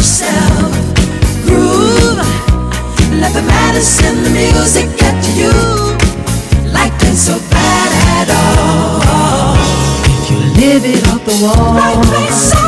yourself. Groove, let the madness in the music get to you. Life ain't so bad at all if you live it off the wall. Life ain't so